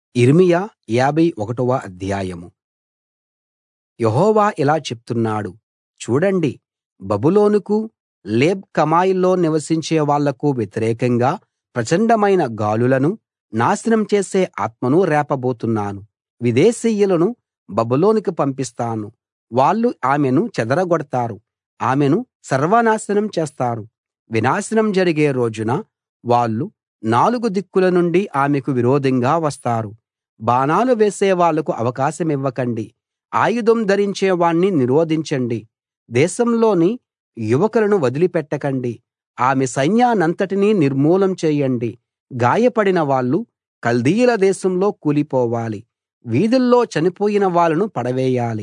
యిర్మీయా 51వ అధ్యాయం. యెహోవా ఇలా చెప్తున్నాడు, చూడండి, బబులోనుకు, లేబ్ కమాయిలో నివసించే వాళ్లకు వ్యతిరేకంగా ప్రచండమైన గాలులను, నాశనం చేసే ఆత్మను రేపబోతున్నాను. విదేశీయులను బబులోనుకు పంపిస్తాను. వాళ్ళు ఆమెను చెదరగొడతారు, ఆమెను సర్వనాశనం చేస్తారు. వినాశనం జరిగే రోజున వాళ్ళు నాలుగు దిక్కుల నుండి ఆమెకు విరోధంగా వస్తారు. బాణాలు వేసే వాళ్లకు అవకాశమివ్వకండి. ఆయుధం ధరించే వాణ్ణి నిరోధించండి. దేశంలోని యువకులను వదిలిపెట్టకండి. ఆమె సైన్యాన్నంతటినీ నిర్మూలం చేయండి. గాయపడిన వాళ్ళు కల్దీయుల దేశంలో కూలిపోవాలి. వీధుల్లో చనిపోయిన వాళ్ళను పడవేయాలి.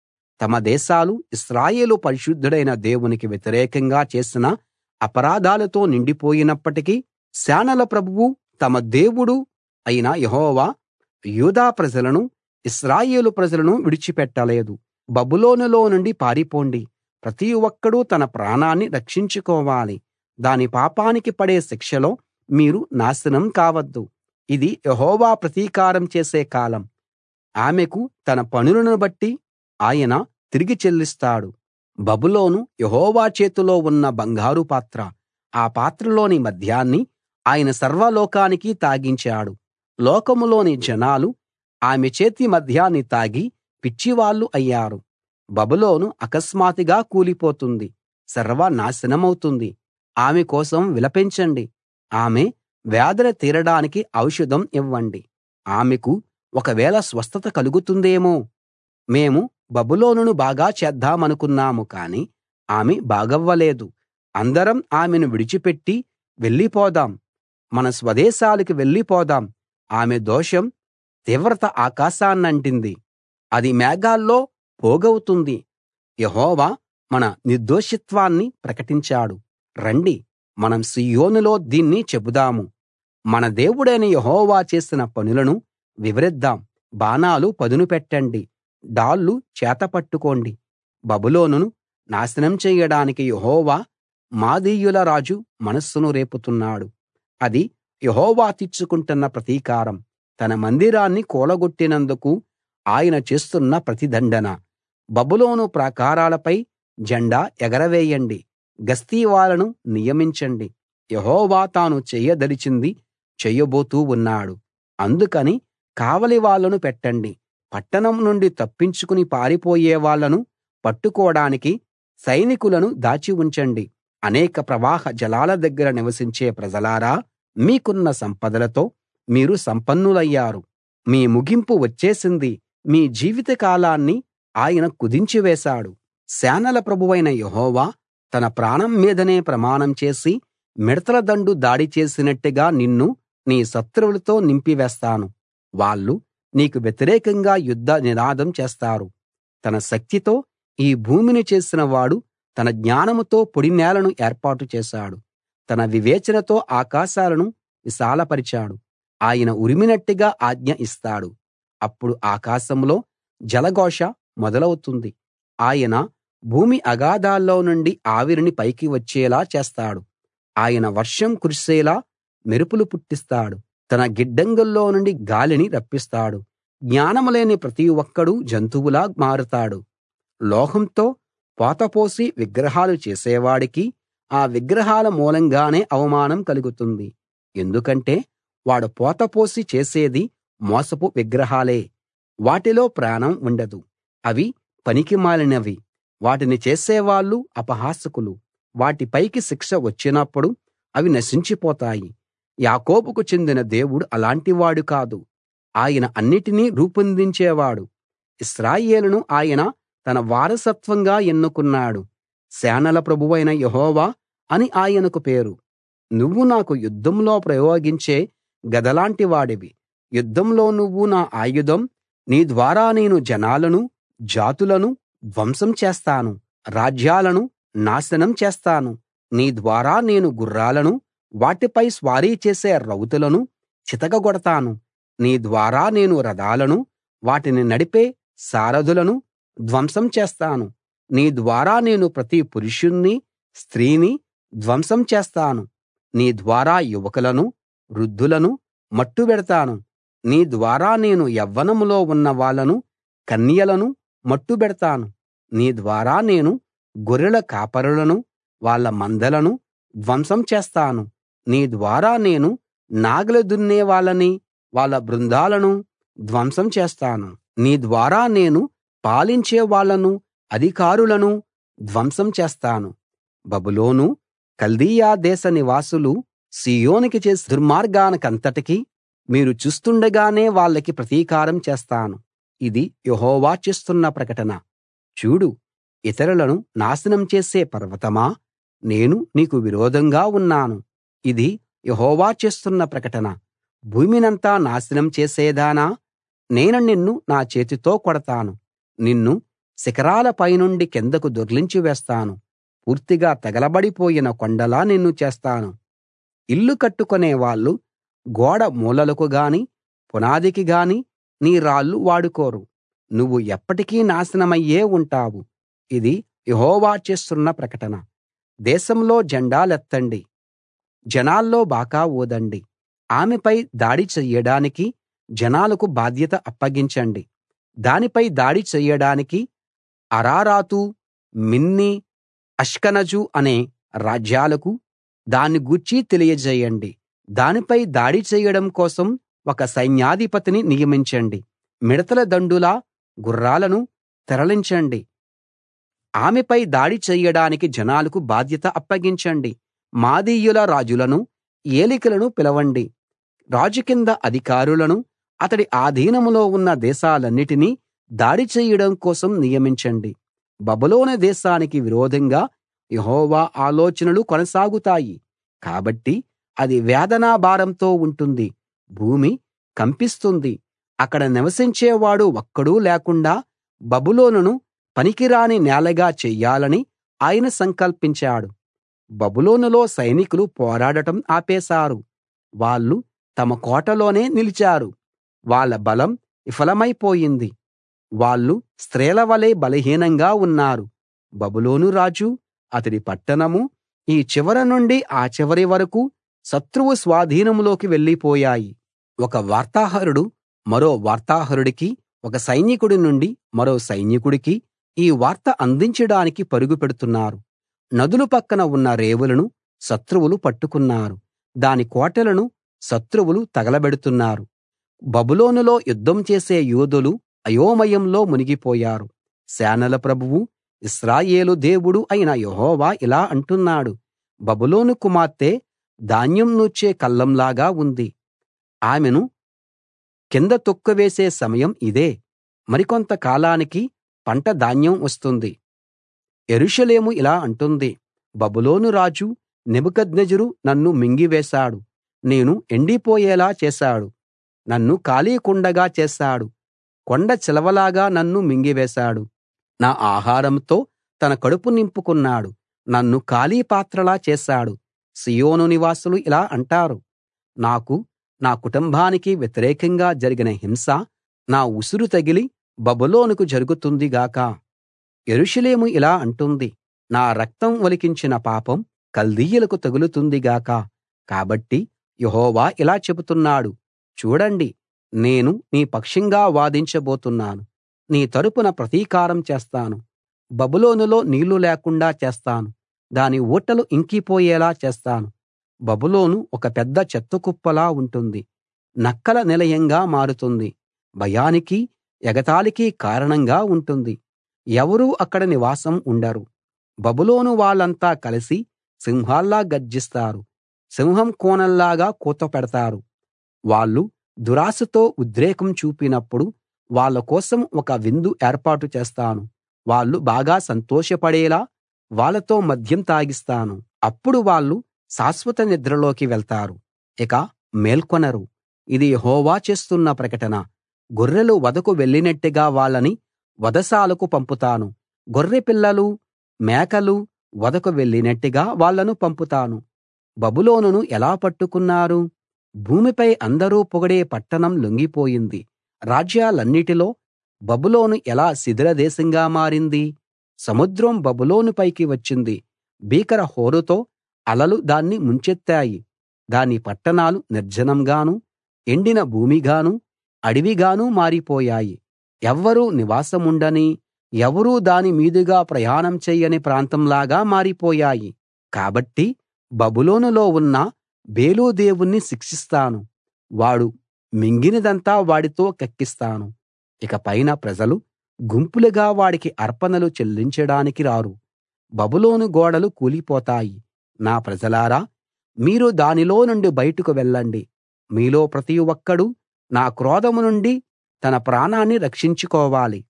తమ దేశాలు ఇశ్రాయేలు పరిశుద్ధుడైన దేవునికి వ్యతిరేకంగా చేసిన అపరాధాలతో నిండిపోయినప్పటికీ, సేనల ప్రభువు తమ దేవుడు అయిన యెహోవా యూదా ప్రజలను, ఇశ్రాయేలు ప్రజలను విడిచిపెట్టలేదు. బబులోనులో నుండి పారిపోండి. ప్రతి ఒక్కడూ తన ప్రాణాన్ని రక్షించుకోవాలి. దాని పాపానికి పడే శిక్షలో మీరు నాశనం కావద్దు. ఇది యెహోవా ప్రతీకారం చేసే కాలం. ఆమెకు తన పనులను బట్టి ఆయన తిరిగి చెల్లిస్తాడు. బబులోను యెహోవా చేతిలో ఉన్న బంగారు పాత్ర. ఆ పాత్రలోని మద్యాన్ని ఆయన సర్వలోకానికి తాగించాడు. లోకంలోని జనాలు ఆమె చేతి మద్యాన్ని తాగి పిచ్చివాళ్ళు అయ్యారు. బబులోను అకస్మాత్తుగా కూలిపోతుంది, సర్వనాశనమవుతుంది. ఆమె కోసం విలపించండి. ఆమె వేదన తీరడానికి ఔషధం ఇవ్వండి. ఆమెకు ఒకవేళ స్వస్థత కలుగుతుందేమో. మేము బబులోనును బాగా చేద్దామనుకున్నాము కానీ ఆమె బాగవ్వలేదు. అందరం ఆమెను విడిచిపెట్టి వెళ్ళిపోదాం, మన స్వదేశాలకు వెళ్ళిపోదాం. ఆమె దోషం తీవ్రత ఆకాశాన్నంటింది, అది మేఘాల్లో పోగవుతుంది. యెహోవా మన నిర్దోషిత్వాన్ని ప్రకటించాడు. రండి, మనం సీయోనులో దీన్ని చెబుదాము. మన దేవుడైన యెహోవా చేసిన పనులను వివరిద్దాం. బాణాలు పదును పెట్టండి, డాళ్ళు చేతపట్టుకోండి. బబులోనును నాశనం చెయ్యడానికి యెహోవా మాదీయుల రాజు మనస్సును రేపుతున్నాడు. అది యెహోవా తీర్చుకుంటున్న ప్రతీకారం, తన మందిరాన్ని కూలగొట్టినందుకు ఆయన చేస్తున్న ప్రతిదండన. బబులోను ప్రాకారాలపై జెండా ఎగరవేయండి, గస్తీ వాళ్ళను నియమించండి. యెహోవా తాను చేయదలిచింది చేయబోతూ ఉన్నాడు. అందుకని కావలి వాళ్ళను పెట్టండి. పట్టణం నుండి తప్పించుకుని పారిపోయే వాళ్ళను పట్టుకోడానికి సైనికులను దాచి ఉంచండి. అనేక ప్రవాహ జలాల దగ్గర నివసించే ప్రజలారా, మీకున్న సంపదలతో మీరు సంపన్నులయ్యారు. మీ ముగింపు వచ్చేసింది. మీ జీవిత కాలాన్ని ఆయన కుదించివేశాడు. సేనల ప్రభువైన యెహోవా తన ప్రాణం మీదనే ప్రమాణం చేసి, మిడతల దండు దాడి చేసినట్టుగా నిన్ను నీ శత్రువులతో నింపివేస్తాను. వాళ్ళు నీకు వ్యతిరేకంగా యుద్ధ నినాదం చేస్తారు. తన శక్తితో ఈ భూమిని చేసిన వాడు తన జ్ఞానంతో పొడినేలను ఏర్పాటు చేశాడు. తన వివేచనతో ఆకాశాలను విశాలపరిచాడు. ఆయన ఉరిమినట్టుగా ఆజ్ఞ ఇస్తాడు, అప్పుడు ఆకాశంలో జలఘోష మొదలవుతుంది. ఆయన భూమి అగాధాల్లో నుండి ఆవిరిని పైకి వచ్చేలా చేస్తాడు. ఆయన వర్షం కురిసేలా మెరుపులు పుట్టిస్తాడు. తన గిడ్డంగుల్లో నుండి గాలిని రప్పిస్తాడు. జ్ఞానం లేని ప్రతి ఒక్కడూ జంతువులా మారుతాడు. లోహంతో పోతపోసి విగ్రహాలు చేసేవాడికి ఆ విగ్రహాల మూలంగానే అవమానం కలుగుతుంది. ఎందుకంటే వాడు పోతపోసి చేసేది మోసపు విగ్రహాలే. వాటిలో ప్రాణం ఉండదు, అవి పనికిమాలినవి. వాటిని చేసేవాళ్ళు అపహాసకులు. వాటి పైకి శిక్ష వచ్చినప్పుడు అవి నశించిపోతాయి. యాకోబుకు చెందిన దేవుడు అలాంటివాడు కాదు, ఆయన అన్నిటినీ రూపొందించేవాడు. ఇశ్రాయేలును ఆయన తన వారసత్వంగా ఎన్నుకున్నాడు. సేనల ప్రభువైన యెహోవా అని ఆయనకు పేరు. నువ్వు నాకు యుద్ధంలో ప్రయోగించే గదలాంటి వాడివి. యుద్ధంలో నువ్వు నా ఆయుధం. నీ ద్వారా నేను జనాలను, జాతులను ధ్వంసం చేస్తాను, రాజ్యాలను నాశనం చేస్తాను. నీ ద్వారా నేను గుర్రాలను, వాటిపై స్వారీ చేసే రౌతులను చితకగొడతాను. నీ ద్వారా నేను రథాలను, వాటిని నడిపే సారథులను ధ్వంసం చేస్తాను. నీ ద్వారా నేను ప్రతి పురుషుణ్ణి, స్త్రీని ధ్వంసం చేస్తాను. నీ ద్వారా యువకులను, వృద్ధులను మట్టుబెడతాను. నీ ద్వారా నేను యవ్వనంలో ఉన్న వాళ్ళను కన్యలను మట్టుబెడతాను. నీ ద్వారా నేను గొర్రెల కాపరులను వాళ్ళ మందలను ధ్వంసం చేస్తాను. నీ ద్వారా నేను నాగలి దున్నే వాళ్ళని వాళ్ళ బృందాలను ధ్వంసం చేస్తాను. నీ ద్వారా నేను పాలించే వాళ్ళను అధికారులను ధ్వంసం చేస్తాను. బబులోను కల్దీయ దేశ నివాసులు సీయోనుకి చేసే దుర్మార్గానికంతటికీ మీరు చూస్తుండగానే వాళ్ళకి ప్రతీకారం చేస్తాను. ఇది యెహోవా చేస్తున్న ప్రకటన. చూడు, ఇతరులను నాశనం చేసే పర్వతమా, నేను నీకు విరోధంగా ఉన్నాను. ఇది యెహోవా చేస్తున్న ప్రకటన. భూమినంతా నాశనం చేసేదానా, నేను నిన్ను నా చేతితో కొడతాను. నిన్ను శిఖరాల పైనుండి కిందకు దొర్లించి వేస్తాను. పూర్తిగా తగలబడిపోయిన కొండలా నిన్ను చేస్తాను. ఇల్లు కట్టుకునే వాళ్ళు గోడ మూలలకు గాని పునాదికి గాని నీ రాళ్లు వాడుకోరు. నువ్వు ఎప్పటికీ నాశనమయ్యే ఉంటావు. ఇది యెహోవా చేస్తున్న ప్రకటన. దేశంలో జెండాలెత్తండి, జనాల్లో బాకా ఊదండి. ఆమెపై దాడి చెయ్యడానికి జనాలకు బాధ్యత అప్పగించండి. దానిపై దాడి చెయ్యడానికి అరారాతు, మిన్నీ, అష్కనజు అనే రాజ్యాలకు దాన్ని గూర్చి తెలియజేయండి. దానిపై దాడి చేయడం కోసం ఒక సైన్యాధిపతిని నియమించండి. మిడతల దండులా గుర్రాలను తరలించండి. ఆమెపై దాడి చెయ్యడానికి జనాలకు బాధ్యత అప్పగించండి. మాదీయుల రాజులను, ఏలికలను పిలవండి. రాజు కింద అధికారులను, అతడి ఆధీనంలో ఉన్న దేశాలన్నిటినీ దాడి చెయ్యడం కోసం నియమించండి. బబులోను దేశానికి విరోధంగా యెహోవా ఆలోచనలు కొనసాగుతాయి. కాబట్టి అది వేదనా భారంతో ఉంటుంది. భూమి కంపిస్తుంది. అక్కడ నివసించేవాడు ఒక్కడూ లేకుండా బబులోనును పనికిరాని నేలగా చెయ్యాలని ఆయన సంకల్పించాడు. బబులోనులో సైనికులు పోరాడటం ఆపేశారు. వాళ్ళు తమ కోటలోనే నిలిచారు. వాళ్ళ బలం విఫలమైపోయింది. వాళ్ళు స్త్రీల వలె బలహీనంగా ఉన్నారు. బబులోను రాజు, అతడి పట్టణమూ ఈ చివర నుండి ఆ చివరి వరకూ శత్రువు స్వాధీనంలోకి వెళ్ళిపోయాయి. ఒక వార్తాహరుడు మరో వార్తాహరుడికి, ఒక సైనికుడి నుండి మరో సైనికుడికి ఈ వార్త అందించడానికి పరుగు పెడుతున్నారు. నదుల పక్కన ఉన్న రేవులను శత్రువులు పట్టుకున్నారు. దాని కోటలను శత్రువులు తగలబెడుతున్నారు. బబులోనులో యుద్ధం చేసే యోధులు అయోమయంలో మునిగిపోయారు. సేనల ప్రభువు, ఇశ్రాయేలు దేవుడు అయిన యెహోవా ఇలా అంటున్నాడు: బబులోను కుమార్తె ధాన్యం నూర్చే కళ్ళంలాగా ఉంది. ఆమెను కింద తొక్కివేసే సమయం ఇదే. మరికొంత కాలానికి పంట ధాన్యం వస్తుంది. యెరూషలేము ఇలా అంటుంది: బబులోను రాజు నెబుకద్నెజరు నన్ను మింగివేశాడు. నేను ఎండిపోయేలా చేశాడు. నన్ను ఖాళీ కుండగా చేశాడు. కొండ చిలవలాగా నన్ను మింగివేశాడు. నా ఆహారంతో తన కడుపు నింపుకున్నాడు. నన్ను ఖాళీ పాత్రలా చేశాడు. సీయోను నివాసులు ఇలా అంటారు: నాకు, నా కుటుంబానికి వ్యతిరేకంగా జరిగిన హింస నా ఉసురు తగిలి బబులోనుకు జరుగుతుంది గాక. యెరూషలేము ఇలా అంటుంది: నా రక్తం ఒలికించిన పాపం కల్దీయులకు తగులుతుంది గాక. కాబట్టి యెహోవా ఇలా చెబుతున్నాడు: చూడండి, నేను నీ పక్షంగా వాదించబోతున్నాను. నీ తరపున ప్రతీకారం చేస్తాను. బబులోనులో నీళ్లు లేకుండా చేస్తాను. దాని ఊటలు ఇంకిపోయేలా చేస్తాను. బబులోను ఒక పెద్ద చెత్తకుప్పలా ఉంటుంది. నక్కల నిలయంగా మారుతుంది. భయానికి, ఎగతాళికి కారణంగా ఉంటుంది. ఎవరూ అక్కడ నివాసం ఉండరు. బబులోను వాళ్ళంతా కలిసి సింహాల్లా గర్జిస్తారు. సింహం కూనల్లాగా కూత పెడతారు. వాళ్ళు దురాశతో ఉద్రేకం చూపినప్పుడు వాళ్ళ కోసం ఒక విందు ఏర్పాటు చేస్తాను. వాళ్ళు బాగా సంతోషపడేలా వాళ్ళతో మద్యం తాగిస్తాను. అప్పుడు వాళ్ళు శాశ్వత నిద్రలోకి వెళ్తారు, ఇక మేల్కొనరు. ఇది యెహోవా చేస్తున్న ప్రకటన. గొర్రెలు వధకు వెళ్ళినట్టుగా వాళ్ళని వధశాలకు పంపుతాను. గొర్రె పిల్లలు, మేకలు వధకు వెళ్ళినట్టుగా వాళ్ళను పంపుతాను. బబులోనును ఎలా పట్టుకున్నారు? భూమిపై అందరూ పొగిడే పట్టణం లొంగిపోయింది. రాజ్యాలన్నిటిలో బబులోను ఎలా శిథిల దేశంగా మారింది? సముద్రం బబులోను పైకి వచ్చింది. భీకర హోరుతో అలలు దాన్ని ముంచెత్తాయి. దాని పట్టణాలు నిర్జనంగానూ ఎండిన భూమిగానూ అడవిగాను మారిపోయాయి. ఎవ్వరూ నివాసముండని, ఎవరూ దాని మీదుగా ప్రయాణం చెయ్యని ప్రాంతంలాగా మారిపోయాయి. కాబట్టి బబులోనులో ఉన్న బేలు దేవుణ్ణి శిక్షిస్తాను. వాడు మింగినదంతా వాడితో కక్కిస్తాను. ఇకపైన ప్రజలు గుంపులుగా వాడికి అర్పణలు చెల్లించడానికి రారు. బబులోను గోడలు కూలిపోతాయి. నా ప్రజలారా, మీరు దానిలో నుండి బయటకు వెళ్ళండి. మీలో ప్రతి ఒక్కడూ నా క్రోధం నుండి తన ప్రాణాన్ని రక్షించుకోవాలి.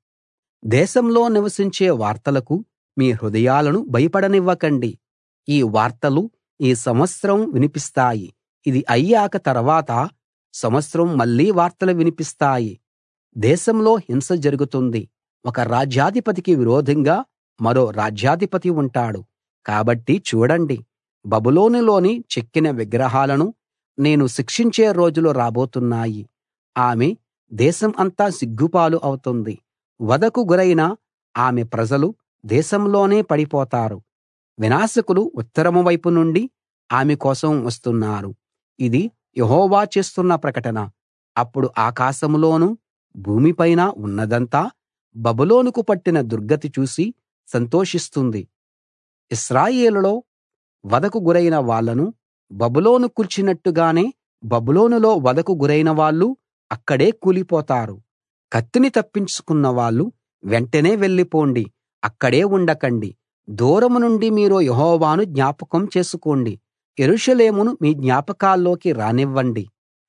దేశంలో నివసించే వార్తలకు మీ హృదయాలను భయపడనివ్వకండి. ఈ వార్తలు ఈ సంవత్సరం వినిపిస్తాయి. ఇది అయ్యాక తర్వాత సంవత్సరం మళ్ళీ వార్తలు వినిపిస్తాయి. దేశంలో హింస జరుగుతుంది. ఒక రాజ్యాధిపతికి విరోధంగా మరో రాజ్యాధిపతి ఉంటాడు. కాబట్టి చూడండి, బబులోనులోని చెక్కిన విగ్రహాలను నేను శిక్షించే రోజులు రాబోతున్నాయి. ఆమె దేశం అంతా సిగ్గుపాలు అవుతుంది. వధకు గురైన ఆమె ప్రజలు దేశంలోనే పడిపోతారు. వినాశకులు ఉత్తరం వైపు నుండి ఆమె కోసం వస్తున్నారు. ఇది యెహోవా చేస్తున్న ప్రకటన. అప్పుడు ఆకాశంలోనూ భూమిపైన ఉన్నదంతా బబులోనుకు పట్టిన దుర్గతి చూసి సంతోషిస్తుంది. ఇశ్రాయేలులో వధకు గురైన వాళ్ళను బబులోను కూల్చినట్టుగానే బబులోనులో వధకు గురైన వాళ్ళు అక్కడే కూలిపోతారు. కత్తిని తప్పించుకున్న వాళ్ళు వెంటనే వెళ్ళిపోండి. అక్కడే ఉండకండి. దూరం నుండి మీరు యెహోవాను జ్ఞాపకం చేసుకోండి. యెరూషలేమును మీ జ్ఞాపకాల్లోకి రానివ్వండి.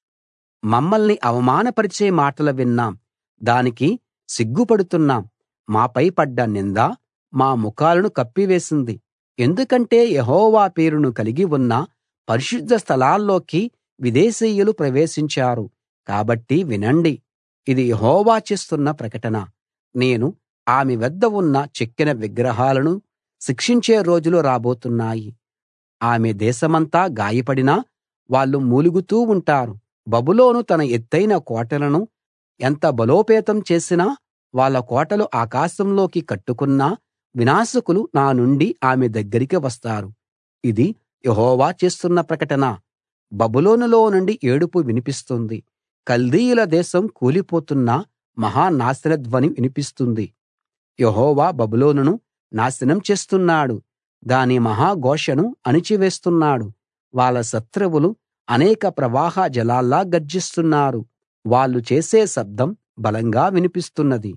మమ్మల్ని అవమానపరిచే మాటలు విన్నాం, దానికి సిగ్గుపడుతున్నాం. మాపై పడ్డ నింద మా ముఖాలను కప్పివేసింది. ఎందుకంటే యెహోవా పేరును కలిగి ఉన్న పరిశుద్ధ స్థలాల్లోకి విదేశీయులు ప్రవేశించారు. కాబట్టి వినండి, ఇది యెహోవా చేస్తున్న ప్రకటన. నేను ఆమె వద్ద ఉన్న చెక్కిన విగ్రహాలను శిక్షించే రోజులు రాబోతున్నాయి. ఆమె దేశమంతా గాయపడినా వాళ్ళు మూలుగుతూ ఉంటారు. బబులోను తన ఎత్తయిన కోటలను ఎంత బలోపేతం చేసినా, వాళ్ళ కోటలు ఆకాశంలోకి కట్టుకున్నా వినాశకులు నా నుండి ఆమె దగ్గరికి వస్తారు. ఇది యెహోవా చేస్తున్న ప్రకటన. బబులోనులో నుండి ఏడుపు వినిపిస్తుంది. కల్దీయుల దేశం కూలిపోతున్న మహా నాశన ధ్వని వినిపిస్తుంది. యెహోవా బబులోనును నాశనం చేస్తున్నాడు. దాని మహా ఘోషను అణిచివేస్తున్నాడు. వాళ్ళ శత్రువులు అనేక ప్రవాహ జలాల్లా గర్జిస్తున్నారు. వాళ్ళు చేసే శబ్దం బలంగా వినిపిస్తున్నది.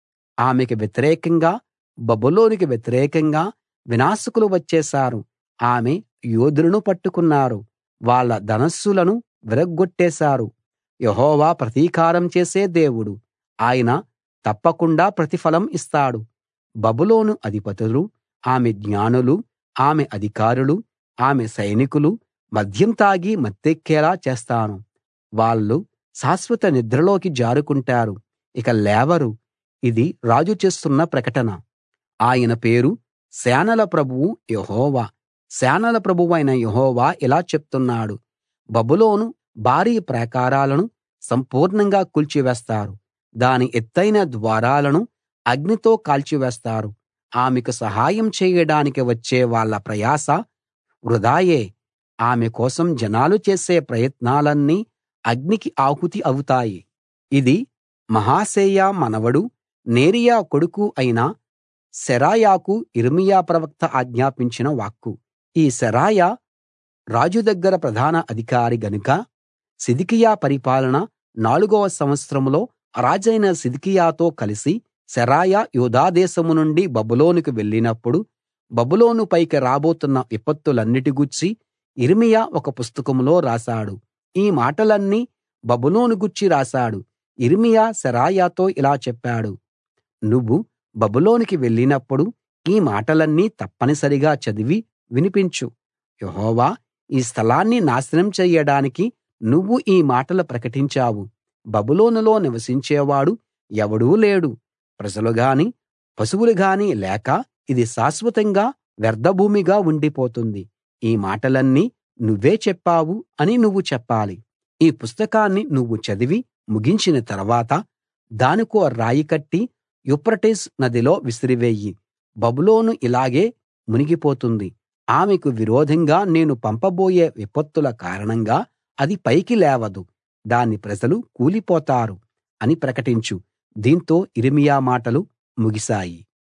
ఆమెకు వ్యతిరేకంగా, బబులోనుకి వ్యతిరేకంగా వినాశకులు వచ్చేశారు. ఆమె యోధులను పట్టుకున్నారు. వాళ్ళ ధనస్సులను విరగ్గొట్టేశారు. యెహోవా ప్రతీకారం చేసే దేవుడు. ఆయన తప్పకుండా ప్రతిఫలం ఇస్తాడు. బబులోను అధిపతులు, ఆమె జ్ఞానులు, ఆమె అధికారులు, ఆమె సైనికులు మద్యం తాగి మత్తెక్కేలా చేస్తాను. వాళ్ళు శాశ్వత నిద్రలోకి జారుకుంటారు, ఇక లేవరు. ఇది రాజు చేస్తున్న ప్రకటన. ఆయన పేరు సేనల ప్రభువు యెహోవా. సేనల ప్రభువైన యెహోవా ఇలా చెప్తున్నాడు: బబులోను భారీ ప్రాకారాలను సంపూర్ణంగా కూల్చివేస్తారు. దాని ఎత్తయిన ద్వారాలను అగ్నితో కాల్చివేస్తారు. ఆమెకు సహాయం చేయడానికి వచ్చే వాళ్ళ ప్రయాస వృథాయే. ఆమె కోసం జనాలు చేసే ప్రయత్నాలన్నీ అగ్నికి ఆహుతి అవుతాయి. ఇది మహసేయ మనవడు నేరియా కొడుకు అయిన శెరాయాకు యిర్మీయా ప్రవక్త ఆజ్ఞాపించిన వాక్కు. ఈ శెరాయా రాజు దగ్గర ప్రధాన అధికారి గనుక సిద్కియా పరిపాలన 4వ సంవత్సరంలో రాజైన సిద్కియాతో కలిసి శెరాయా యూదా దేశం నుండి బబులోనుకు వెళ్ళినప్పుడు బబులోను పైకి రాబోతున్న విపత్తులన్నిటి గూర్చి యిర్మీయా ఒక పుస్తకంలో రాశాడు. ఈ మాటలన్నీ బబులోను గూర్చి రాశాడు. యిర్మీయా శెరాయాతో ఇలా చెప్పాడు: నువ్వు బబులోనుకి వెళ్ళినప్పుడు ఈ మాటలన్నీ తప్పనిసరిగా చదివి వినిపించు. యెహోవా ఈ స్థలాన్ని నాశనం చెయ్యడానికి నువ్వు ఈ మాటలు ప్రకటించావు. బబులోనులో నివసించేవాడు ఎవడూ లేడు. ప్రజలు గాని పశువులు గాని లేక ఇది శాశ్వతంగా వ్యర్థభూమిగా ఉండిపోతుంది. ఈ మాటలన్నీ నువ్వే చెప్పావు అని నువ్వు చెప్పాలి. ఈ పుస్తకాన్ని నువ్వు చదివి ముగించిన తర్వాత దానికో రాయి కట్టి యూఫ్రటీసు నదిలో విసిరివెయ్యి. బబులోను ఇలాగే మునిగిపోతుంది. ఆమెకు విరోధంగా నేను పంపబోయే విపత్తుల కారణంగా అది పైకి లేవదు. దాని ప్రజలు కూలిపోతారు. అని ప్రకటించు దీంతో యిర్మీయా మాటలు ముగిశాయి.